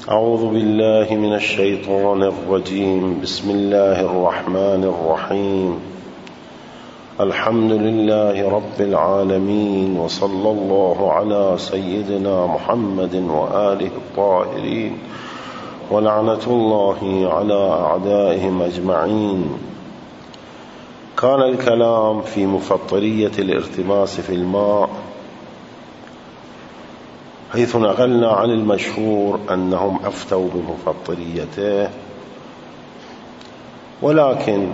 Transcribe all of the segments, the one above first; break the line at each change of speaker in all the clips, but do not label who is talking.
أعوذ بالله من الشيطان الرجيم. بسم الله الرحمن الرحيم. الحمد لله رب العالمين، وصلى الله على سيدنا محمد وآله الطاهرين، ولعنة الله على أعدائهم أجمعين. كان الكلام في مفطرية الارتماس في الماء، حيث نقلنا عن المشهور أنهم أفتوا بمفطريته، ولكن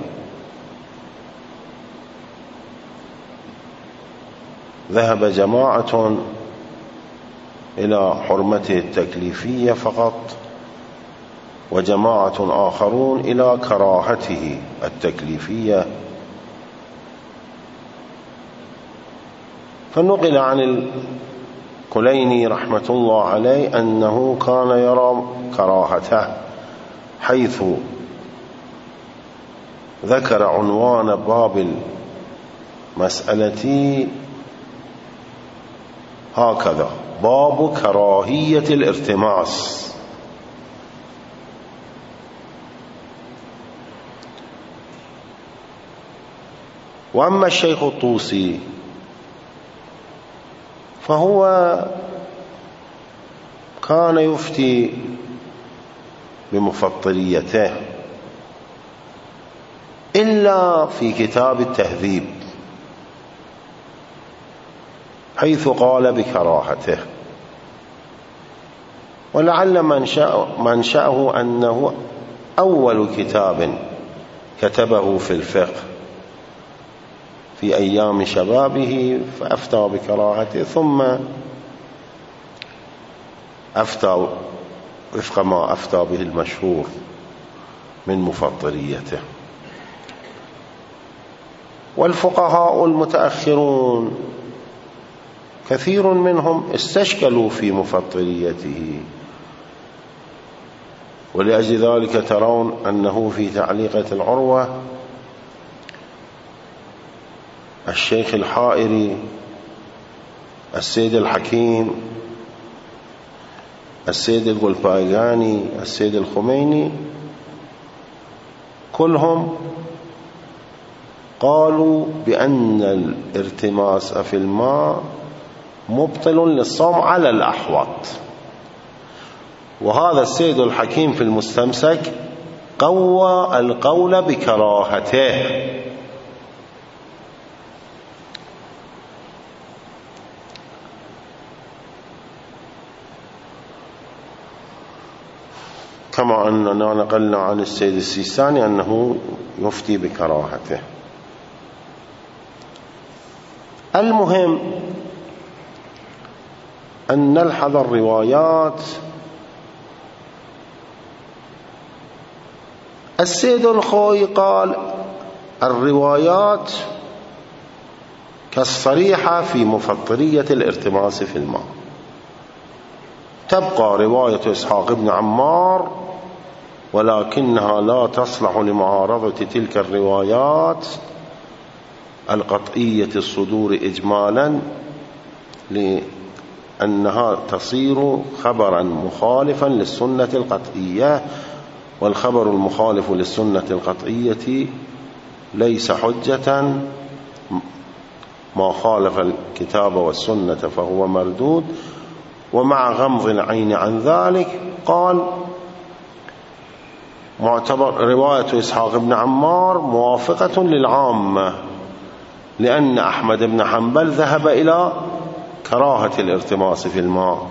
ذهب جماعة إلى حرمته التكليفية فقط، وجماعة آخرون إلى كراهته التكليفية. فنقل عن الكليني رحمة الله عليه أنه كان يرى كراهته، حيث ذكر عنوان باب المسألة هكذا: باب كراهية الارتماس. وأما الشيخ الطوسي فهو كان يفتي بمفطريته إلا في كتاب التهذيب، حيث قال بكراهته، ولعل منشأه أنه أول كتاب كتبه في الفقه في أيام شبابه، فأفتى بكراهته، ثم أفتى وفق ما أفتى به المشهور من مفطريته. والفقهاء المتأخرون كثير منهم استشكلوا في مفطريته، ولأجل ذلك ترون أنه في تعليقة العروة الشيخ الحائري، السيد الحكيم، السيد القلبايغاني، السيد الخميني، كلهم قالوا بأن الارتماس في الماء مبطل للصوم على الأحوط. وهذا السيد الحكيم في المستمسك قوى القول بكراهته، كما أننا نقلنا عن السيد السيستاني أنه يفتي بكراهته. المهم أن نلحظ الروايات. السيد الخوي قال: الروايات كالصريحة في مفطرية الارتماس في الماء. تبقى رواية إسحاق بن عمار، ولكنها لا تصلح لمعارضة تلك الروايات القطعية الصدور إجمالا، لأنها تصير خبرا مخالفا للسنة القطعية، والخبر المخالف للسنة القطعية ليس حجة. ما خالف الكتاب والسنة فهو مردود. ومع غمض العين عن ذلك قال: معتبر رواية إسحاق بن عمار موافقة للعامة، لأن أحمد بن حنبل ذهب إلى كراهة الارتماس في الماء.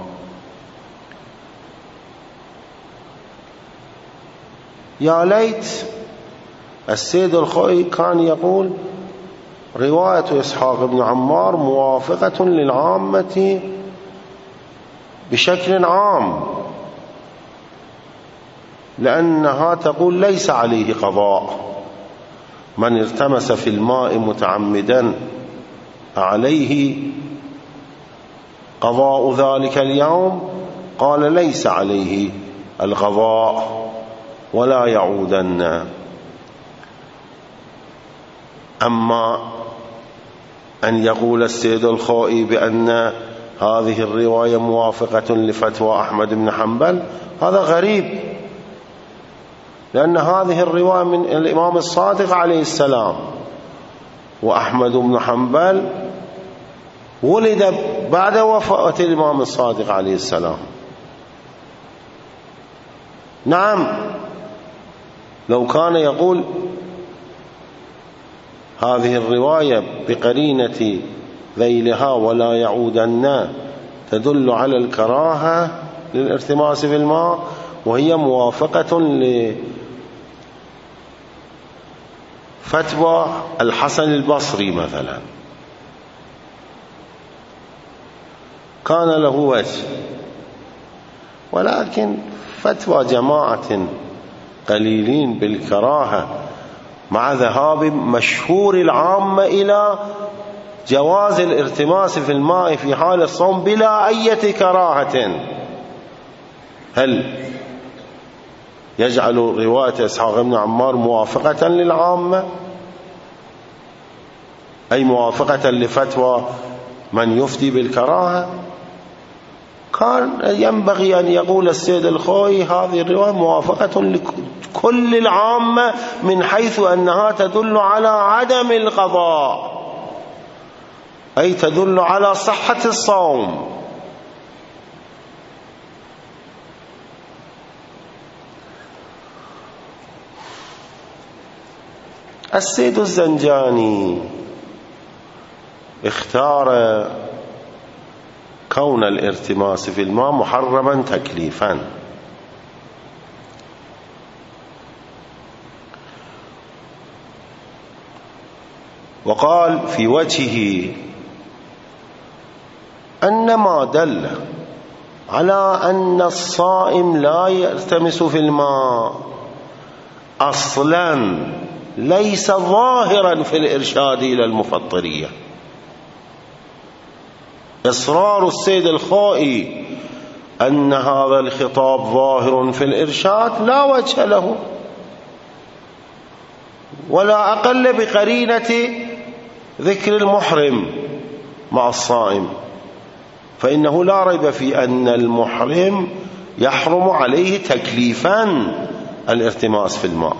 يا ليت السيد الخوئي كان يقول رواية إسحاق بن عمار موافقة للعامة بشكل عام، لأنها تقول ليس عليه قضاء. من ارتمس في الماء متعمدا عليه قضاء ذلك اليوم؟ قال: ليس عليه القضاء ولا يعودن. أما أن يقول السيد الخوئي بأن هذه الرواية موافقة لفتوى أحمد بن حنبل، هذا غريب، لأن هذه الرواية من الإمام الصادق عليه السلام، وأحمد بن حنبل ولد بعد وفاة الإمام الصادق عليه السلام. نعم، لو كان يقول هذه الرواية بقرينة ذيلها ولا يعودن تدل على الكراهة للارتماس في الماء، وهي موافقة لفتوى الحسن البصري مثلا، كان له وجه. ولكن فتوى جماعة قليلين بالكراهة مع ذهاب مشهور العامة إلى جواز الارتماس في الماء في حال الصوم بلا أي كراهة، هل يجعل رواية إسحاق بن عمار موافقة للعامة، أي موافقة لفتوى من يفتي بالكراهة؟ كان ينبغي أن يقول السيد الخوئي هذه الرواية موافقة لكل العامة من حيث أنها تدل على عدم القضاء، أي تدل على صحة الصوم. السيد الزنجاني اختار كون الارتماس في الماء محرما تكليفا، وقال في وجهه أن ما دل على أن الصائم لا يرتمس في الماء أصلا ليس ظاهرا في الإرشاد إلى المفطرية. إصرار السيد الخوئي أن هذا الخطاب ظاهر في الإرشاد لا وجه له، ولا أقل بقرينة ذكر المحرم مع الصائم، فإنه لا ريب في أن المحرم يحرم عليه تكليفا الارتماس في الماء.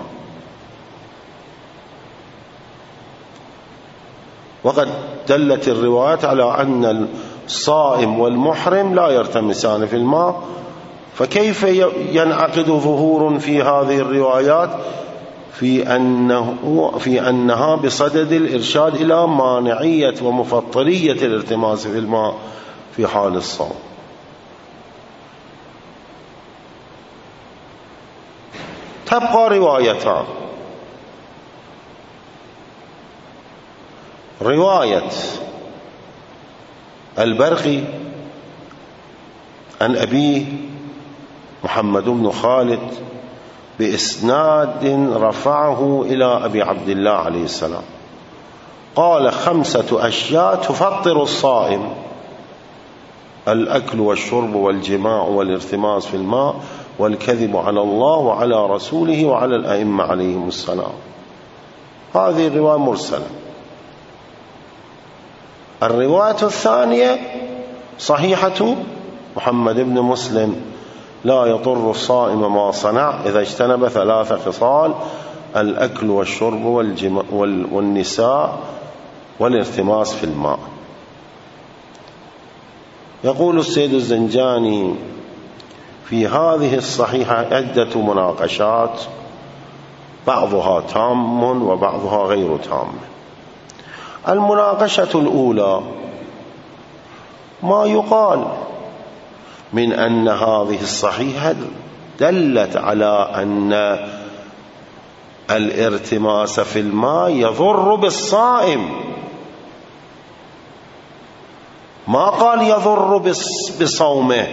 وقد دلت الروايات على أن الصائم والمحرم لا يرتمسان في الماء، فكيف ينعقد ظهور في هذه الروايات في أنها بصدد الإرشاد إلى مانعية ومفطرية الارتماس في الماء في حال الصوم؟ تبقى روايتان: رواية البرقي عن أبيه محمد بن خالد بإسناد رفعه إلى أبي عبد الله عليه السلام، قال: 5 أشياء تفطر الصائم: الأكل والشرب والجماع والارتماس في الماء والكذب على الله وعلى رسوله وعلى الأئمة عليهم السلام. هذه الرواية مرسلة. الرواية الثانية صحيحة محمد بن مسلم: لا يضر الصائم ما صنع إذا اجتنب 3 خصال: الأكل والشرب والنساء والارتماس في الماء. يقول السيد الزنجاني: في هذه الصحيحة عدة مناقشات، بعضها تام وبعضها غير تام. المناقشة الأولى: ما يقال من أن هذه الصحيحة دلت على أن الارتماس في الماء يضر بالصائم، ما قال يضر بصومه.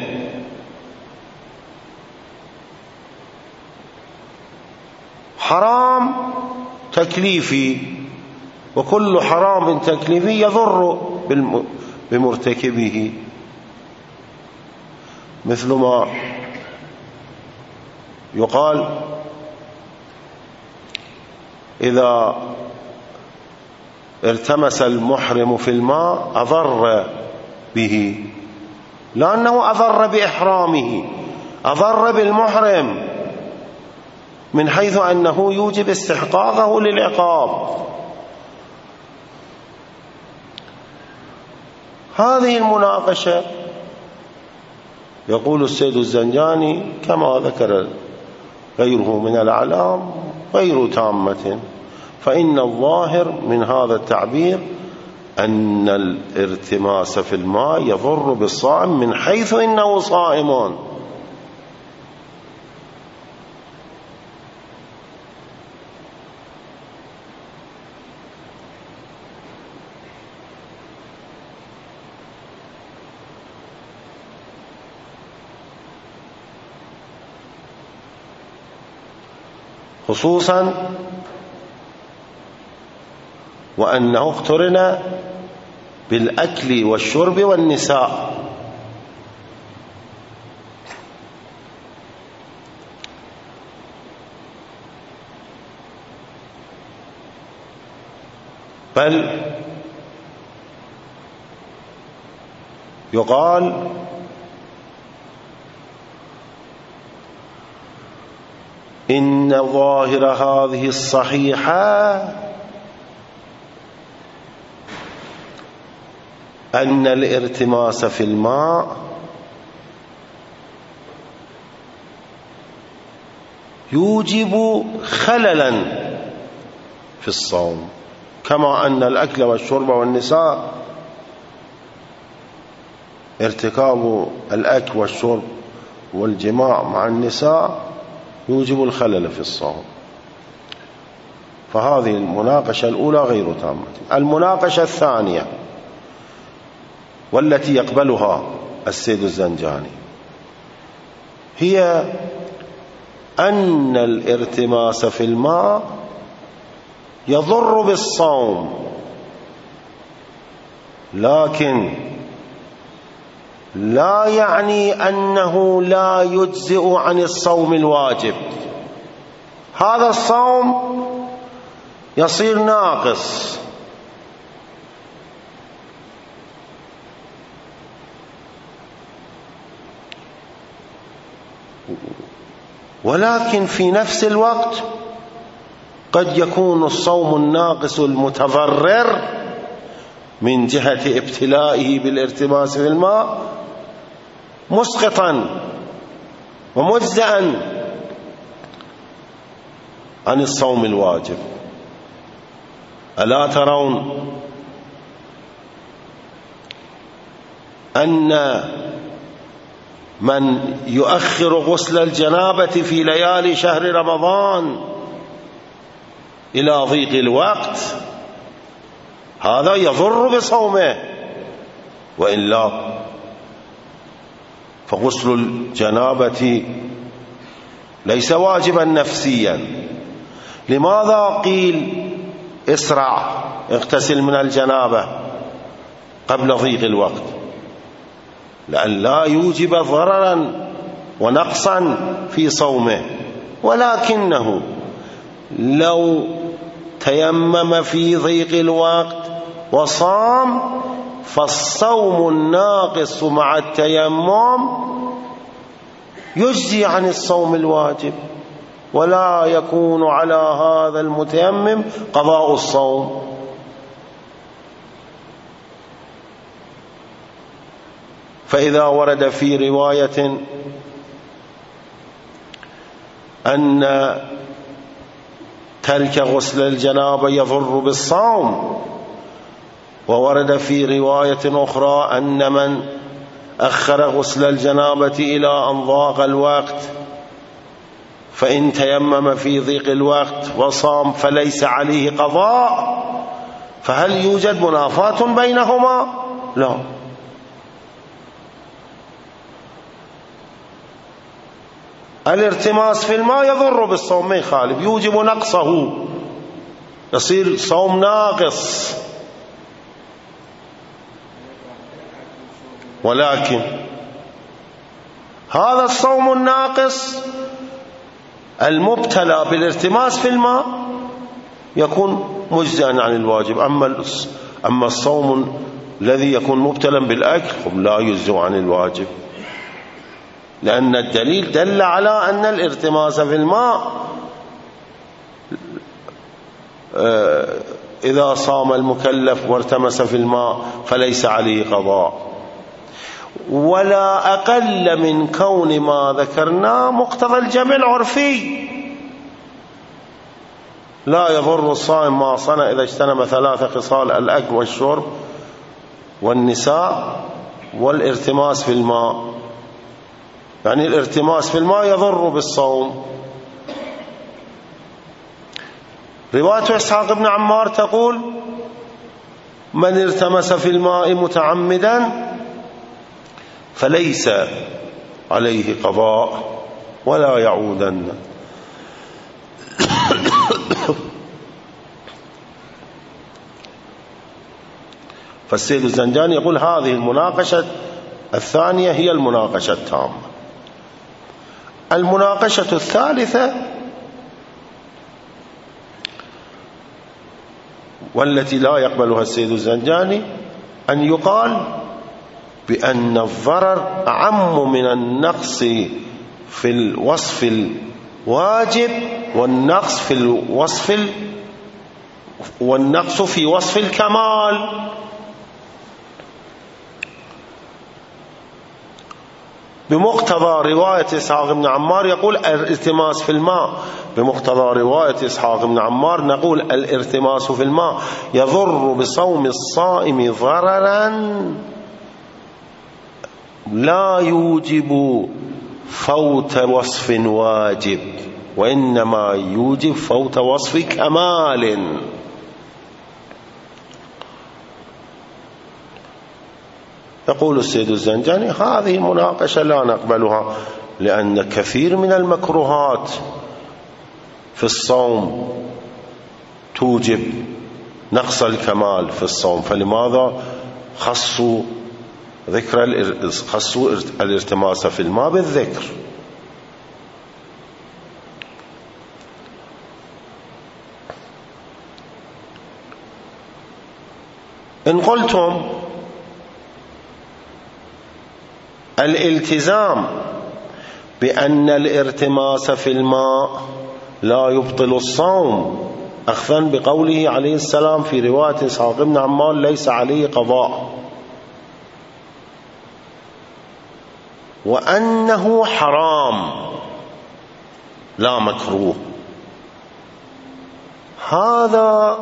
حرام تكليفي، وكل حرام تكليفي يضر بمرتكبه، مثل ما يقال: إذا ارتمس المحرم في الماء أضر به لأنه أضر بإحرامه، أضر بالمحرم، من حيث أنه يوجب استحقاقه للعقاب. هذه المناقشة يقول السيد الزنجاني كما ذكر غيره من الأعلام غير تامة، فإن الظاهر من هذا التعبير أن الارتماس في الماء يضر بالصائم من حيث إنه صائم. خصوصا وأنه اقترن بالأكل والشرب والنساء، بل يقال إن ظاهر هذه الصحيحة أن الارتماس في الماء يوجب خللا في الصوم، كما أن الأكل والشرب والنساء ارتكاب الأكل والشرب والجماع مع النساء يوجب الخلل في الصوم. فهذه المناقشة الأولى غير تامة. المناقشة الثانية والتي يقبلها السيد الزنجاني هي أن الارتماس في الماء يضر بالصوم، لكن لا يعني أنه لا يجزئ عن الصوم الواجب. هذا الصوم يصير ناقص، ولكن في نفس الوقت قد يكون الصوم الناقص المتضرر من جهة ابتلائه بالارتماس في الماء مسقطا ومجزئا عن الصوم الواجب. ألا ترون أن من يؤخر غسل الجنابة في ليالي شهر رمضان إلى ضيق الوقت هذا يضر بصومه، وإلا فغسل الجنابة ليس واجبا نفسيا. لماذا قيل اسرع اغتسل من الجنابة قبل ضيق الوقت؟ لأن لا يوجب ضررا ونقصا في صومه، ولكنه لو تيمم في ضيق الوقت وصام فالصوم الناقص مع التيمم يجزي عن الصوم الواجب، ولا يكون على هذا المتيمم قضاء الصوم. فإذا ورد في رواية أن ترك غسل الجنابة يضر بالصوم، وورد في رواية أخرى أن من أخر غسل الجنابة إلى أن ضاق الوقت فإن تيمم في ضيق الوقت وصام فليس عليه قضاء، فهل يوجد منافاة بينهما؟ لا. الارتماس في الماء يضر بالصوم، ما يخالف، يوجب نقصه، يصير صوم ناقص، ولكن هذا الصوم الناقص المبتلى بالارتماس في الماء يكون مجزئا عن الواجب. أما الصوم الذي يكون مبتلا بالأكل لا يجزئ عن الواجب، لأن الدليل دل على أن الارتماس في الماء إذا صام المكلف وارتمس في الماء فليس عليه قضاء، ولا أقل من كون ما ذكرناه مقتضى الجمع العرفي. لا يضر الصائم ما صنع إذا اجتنب 3 خصال: الأكل والشرب والنساء والارتماس في الماء. يعني الارتماس في الماء يضر بالصوم. رواية إسحاق بن عمار تقول: من ارتمس في الماء متعمدا فليس عليه قضاء ولا يعودن. فالسيد الزنجاني يقول هذه المناقشة الثانية هي المناقشة التامة. المناقشة الثالثة والتي لا يقبلها السيد الزنجاني أن يقال بأن الضرر أعم من النقص في الوصف الواجب والنقص في وصف الكمال. بمقتضى رواية إسحاق بن عمار يقول الارتماس في الماء، بمقتضى رواية إسحاق بن عمار نقول الارتماس في الماء يضر بصوم الصائم ضررا لا يوجب فوت وصف واجب، وإنما يوجب فوت وصف كمال. يقول السيد الزنجاني هذه مناقشة لا نقبلها، لأن كثير من المكروهات في الصوم توجب نقص الكمال في الصوم، فلماذا خصوا الارتماس في الماء بالذكر؟ إن قلتم الالتزام بأن الارتماس في الماء لا يبطل الصوم، أخذا بقوله عليه السلام في رواية إسحاق بن عمار ليس عليه قضاء، وأنه حرام لا مكروه، هذا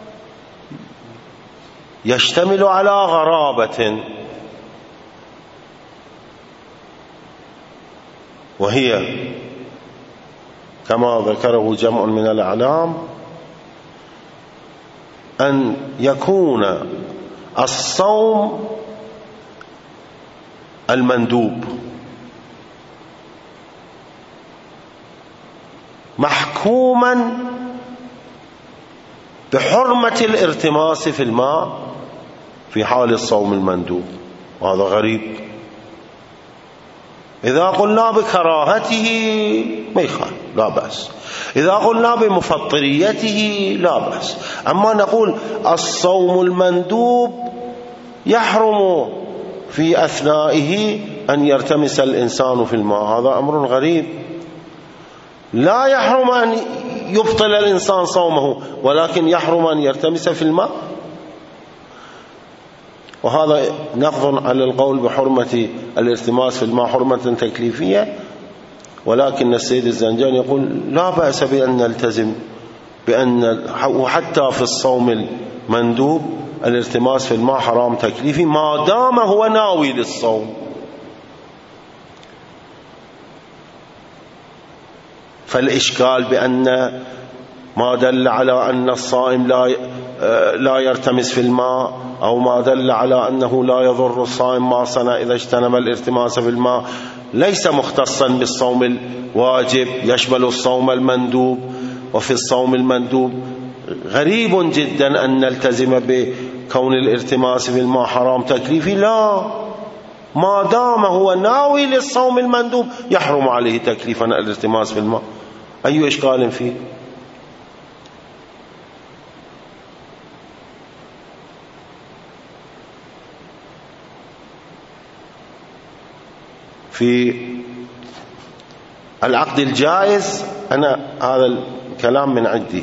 يشتمل على غرابة، وهي كما ذكره جمع من الأعلام أن يكون الصوم المندوب محكوما بحرمة الارتماس في الماء في حال الصوم المندوب، وهذا غريب. إذا قلنا بكراهته ما يخالف لا بأس، إذا قلنا بمفطريته لا بأس، أما نقول الصوم المندوب يحرم في أثنائه أن يرتمس الإنسان في الماء، هذا أمر غريب. لا يحرم أن يبطل الإنسان صومه، ولكن يحرم أن يرتمس في الماء، وهذا نقض على القول بحرمة الارتماس في الماء حرمة تكليفية. ولكن السيد الزنجاني يقول لا بأس بأن نلتزم وحتى في الصوم المندوب الارتماس في الماء حرام تكليفي ما دام هو ناوي للصوم. فالإشكال بأن ما دل على أن الصائم لا يرتمس في الماء، أو ما دل على أنه لا يضر الصائم ما صنع إذا اجتنب الارتماس في الماء ليس مختصا بالصوم الواجب، يشمل الصوم المندوب. وفي الصوم المندوب غريب جدا أن نلتزم بكون الارتماس في الماء حرام تكليفي، لا، ما دام هو ناوي للصوم المندوب يحرم عليه تكليفا الارتماس في الماء، أي إشكال فيه؟ في العقد الجائز، أنا هذا الكلام من عندي،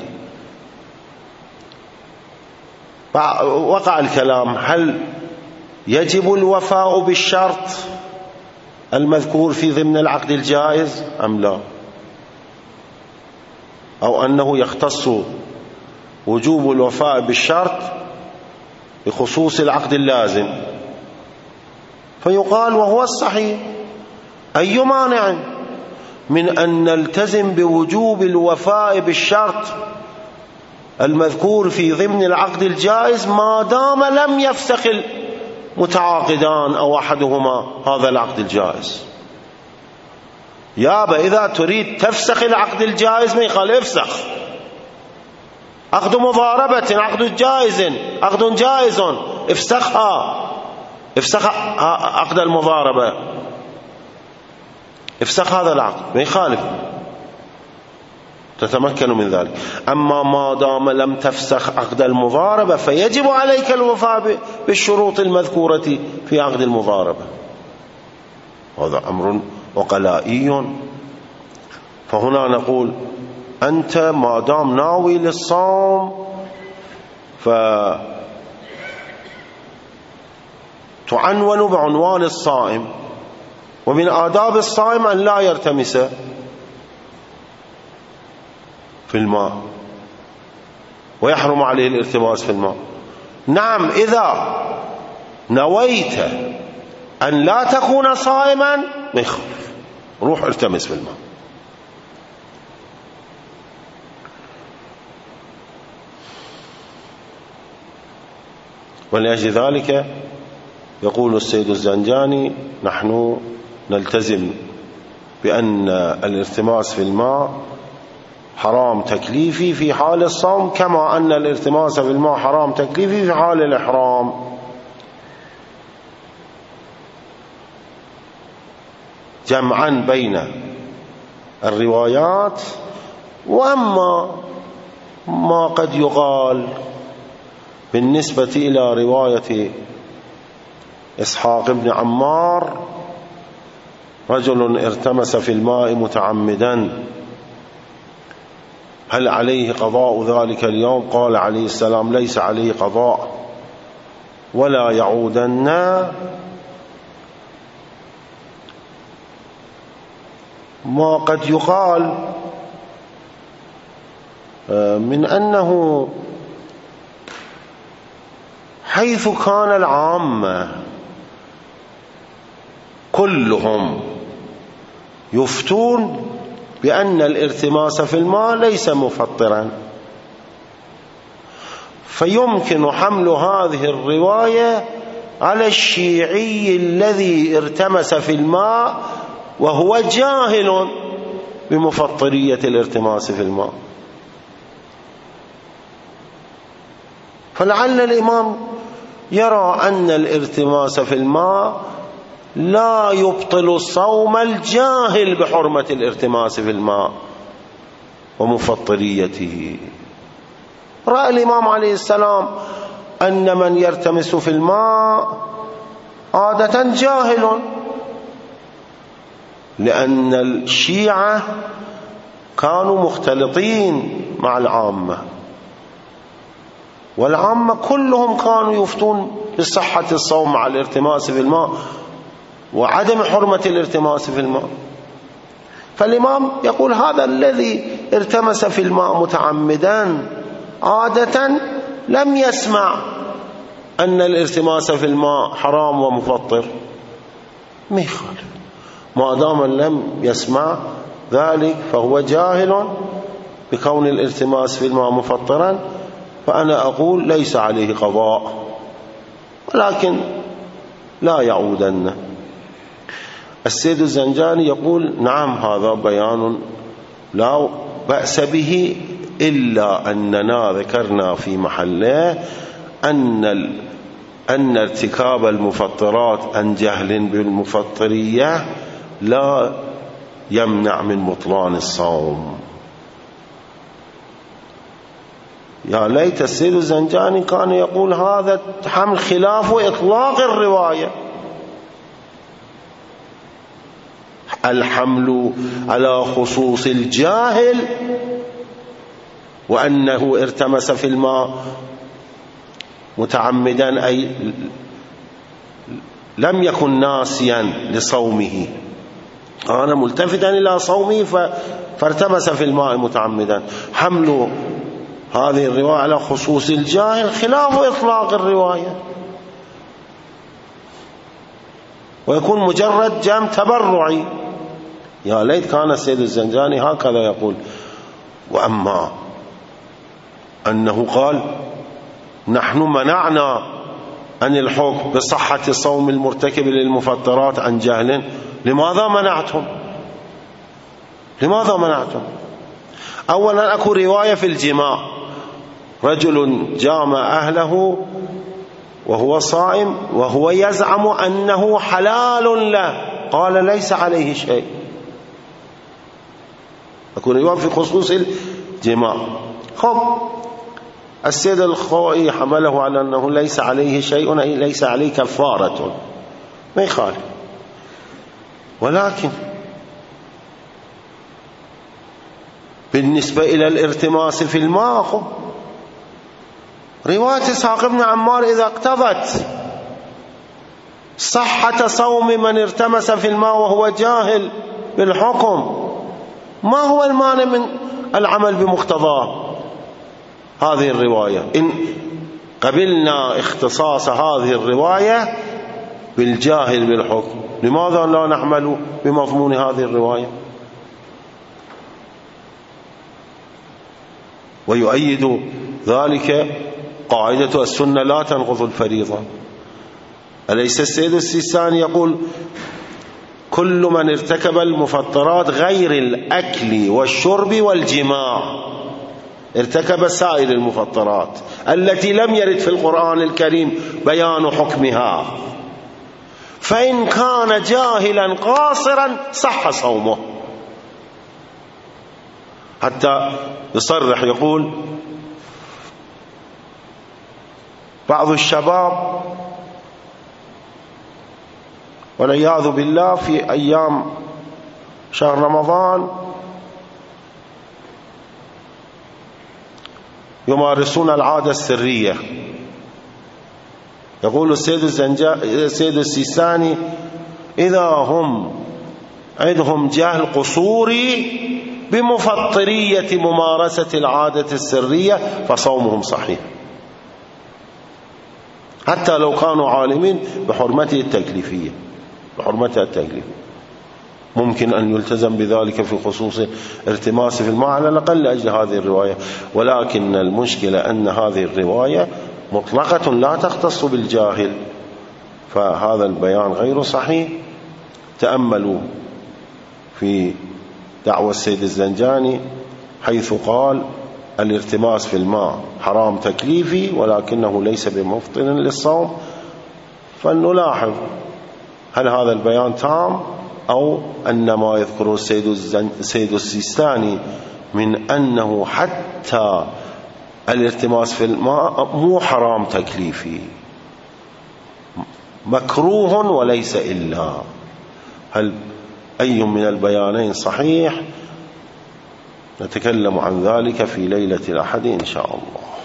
وقع الكلام هل يجب الوفاء بالشرط المذكور في ضمن العقد الجائز أم لا، أو أنه يختص وجوب الوفاء بالشرط بخصوص العقد اللازم. فيقال وهو الصحيح أي مانع من أن نلتزم بوجوب الوفاء بالشرط المذكور في ضمن العقد الجائز ما دام لم يفسخ المتعاقدان أو أحدهما هذا العقد الجائز. يابا إذا تريد تفسخ العقد الجائز ما يخالف افسخ، عقد مضاربة، عقد جائز، عقد جائز، افسخها، افسخ عقد المضاربة، افسخ هذا العقد ما يخالف، تتمكن من ذلك. أما ما دام لم تفسخ عقد المضاربة فيجب عليك الوفاء بالشروط المذكورة في عقد المضاربة. هذا أمر عقلائي. فهنا نقول أنت ما دام ناوي للصوم فتعنون بعنوان الصائم، ومن آداب الصائم أن لا يرتمس في الماء ويحرم عليه الارتماس في الماء. نعم إذا نويت أن لا تكون صائما ما يخالف، روح ارتمس في الماء. ولأجل ذلك يقول السيد الزنجاني نحن نلتزم بأن الارتماس في الماء حرام تكليفي في حال الصوم، كما أن الارتماس في الماء حرام تكليفي في حال الإحرام. جمعا بين الروايات. وأما ما قد يقال بالنسبة إلى رواية إسحاق بن عمار رجل ارتمس في الماء متعمدا هل عليه قضاء ذلك اليوم؟ قال عليه السلام ليس عليه قضاء ولا يعودن. ما قد يقال من أنه حيث كان العامة كلهم يفتون بأن الارتماس في الماء ليس مفطرا، فيمكن حمل هذه الرواية على الشيعي الذي ارتمس في الماء وهو جاهل بمفطرية الارتماس في الماء. فلعل الإمام يرى أن الارتماس في الماء لا يبطل صوم الجاهل بحرمة الارتماس في الماء ومفطريته. رأى الإمام عليه السلام أن من يرتمس في الماء عادة جاهل، لأن الشيعة كانوا مختلطين مع العامة، والعامة كلهم كانوا يفتون بصحة الصوم مع الارتماس في الماء وعدم حرمة الارتماس في الماء. فالإمام يقول هذا الذي ارتمس في الماء متعمدا عادة لم يسمع أن الارتماس في الماء حرام ومفطر، ما يخالف، ما دام لم يسمع ذلك فهو جاهل بكون الارتماس في الماء مفطرا، فأنا أقول ليس عليه قضاء ولكن لا يعودن. السيد الزنجاني يقول نعم هذا بيان لا بأس به، إلا أننا ذكرنا في محله أن ارتكاب المفطرات عن جهل بالمفطرية لا يمنع من بطلان الصوم. يا ليت السيد الزنجاني كان يقول هذا حمل خلاف إطلاق الرواية، الحمل على خصوص الجاهل وأنه ارتمس في الماء متعمدا، أي لم يكن ناسيا لصومه، كان ملتفتا إلى صومه فارتمس في الماء متعمدا. حمل هذه الرواية على خصوص الجاهل خلاف إطلاق الرواية، ويكون مجرد جام تبرعي. يا ليت كان السيد الزنجاني هكذا يقول. وأما أنه قال نحن منعنا عن الحكم بصحة صوم المرتكب للمفطرات عن جهل، لماذا منعتم؟ لماذا منعتم؟ أولا أكو رواية في الجماع، رجل جامع أهله وهو صائم وهو يزعم أنه حلال له، قال ليس عليه شيء. أكو رواية في خصوص الجماع. خب السيد الخوئي حمله على أنه ليس عليه شيء، أي ليس عليه كفارة، ما يخالف. ولكن بالنسبة إلى الارتماس في الماء، رواية إسحاق بن عمار إذا اقتضت صحة صوم من ارتمس في الماء وهو جاهل بالحكم، ما هو المانع من العمل بمقتضاه هذه الرواية إن قبلنا اختصاص هذه الرواية بالجاهل بالحكم؟ لماذا لا نعمل بمضمون هذه الرواية؟ ويؤيد ذلك قاعدة السنة لا تنقض الفريضة. أليس السيد السيستاني يقول كل من ارتكب المفطرات غير الأكل والشرب والجماع ارتكب سائر المفطرات التي لم يرد في القرآن الكريم بيان حكمها، فإن كان جاهلا قاصرا صح صومه. حتى يصرح يقول بعض الشباب والعياذ بالله في أيام شهر رمضان يمارسون العادة السرية. يقول السيد السيستاني إذا هم عندهم جهل قصوري بمفطرية ممارسة العادة السرية فصومهم صحيح، حتى لو كانوا عالمين بحرمته التكليفية، بحرمتها التكليفية ممكن أن يلتزم بذلك في خصوص ارتماس في الماء على الأقل لأجل هذه الرواية. ولكن المشكلة أن هذه الرواية مطلقة لا تختص بالجاهل، فهذا البيان غير صحيح. تأملوا في دعوى السيد الزنجاني حيث قال الارتماس في الماء حرام تكليفي ولكنه ليس بمفطر للصوم، فلنلاحظ هل هذا البيان تام أو أن ما يذكره السيد السيستاني من أنه حتى الارتماس في الماء مو حرام تكليفي، مكروه وليس إلا. هل أي من البيانين صحيح؟ نتكلم عن ذلك في ليلة الأحد إن شاء الله.